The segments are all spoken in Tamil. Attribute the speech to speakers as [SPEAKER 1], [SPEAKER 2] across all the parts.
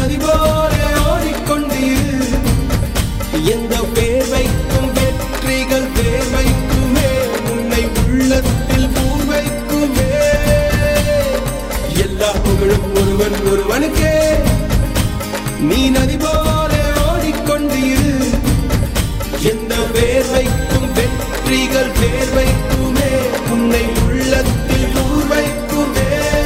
[SPEAKER 1] நதி போல ஓடிக்கொண்டீர். எந்த வேர்வைக்கும் வெற்றிகள் வேர்வைக்குமே, உன்னை உள்ளத்தில் பூர் வைக்குமே. எல்லா புகழும் ஒருவன் ஒருவனுக்கே. நீ நதி போல ஓடிக்கொண்டீர். எந்த வேர்வைக்கும் வெற்றிகள் வேர்வைக்குமே, உன்னை உள்ளத்தில் பூர் வைக்குமே.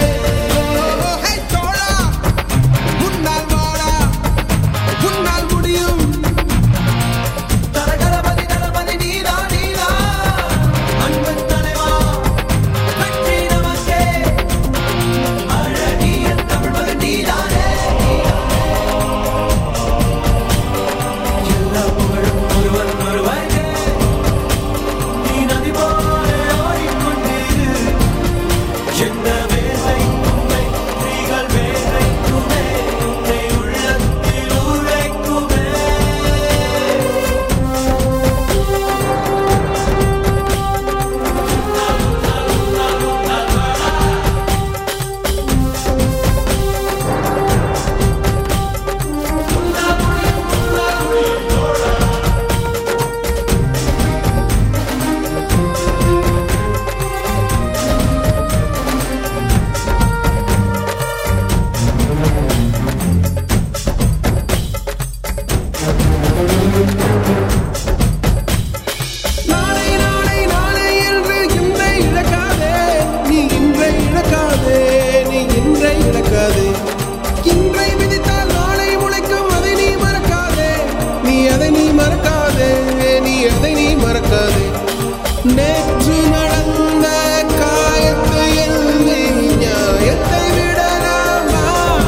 [SPEAKER 1] நேற்று நடந்த காயத்தை எழுதி நியாயத்தை விடலாமா?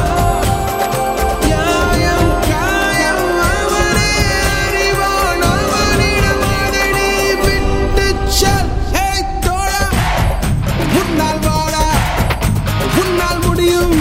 [SPEAKER 1] நியாயம் காயம் அவனே அறிவான், அவனிடம் அதை நீ விட்டுச் செல். தோழா, உன்னால் வாடா, உன்னால் முடியும்.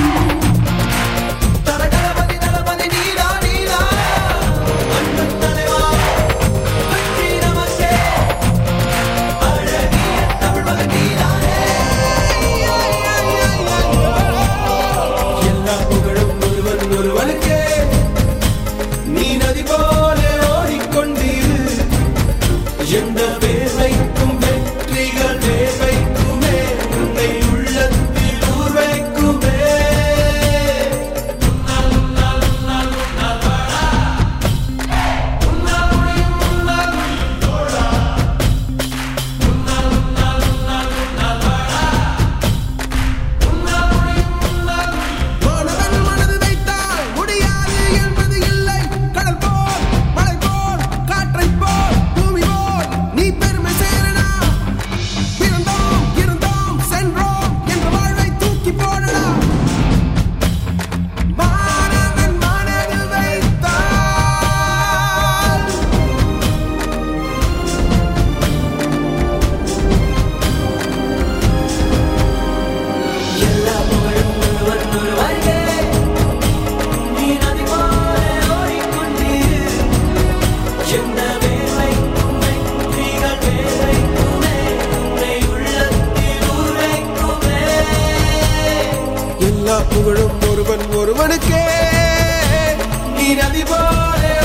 [SPEAKER 1] எந்த வேர்வைக்கும் வெற்றிகள் வேர்வைக்குமே, உன்னை உள்ளத்தில் ஊர் வைக்குமே. மாணவன் மனது வைத்தால் முடியாது என்பது இல்லை. கடல் போல் மழை போல் காற்றை போல் பூமி போல் நீ பெருமை சேரனா. பிறந்தோம் இருந்தோம் சென்றோம் என்ற வாழ்வை தூக்கி போடடா. மாணவன் மனது வைத்தால் எல்லா புகழும் ஒருவன் ஒருவனுக்கே. நீ நதி போல ஓடிக்கொண்டீர். எந்த வேர்வைக்கும் வெற்றிகள் வேர்வைக்குமே, உன்னை உள்ளத்தில் ஊர் வைக்குமே. எல்லா புகழும் ஒருவன் ஒருவனுக்கே. நீ நதி போல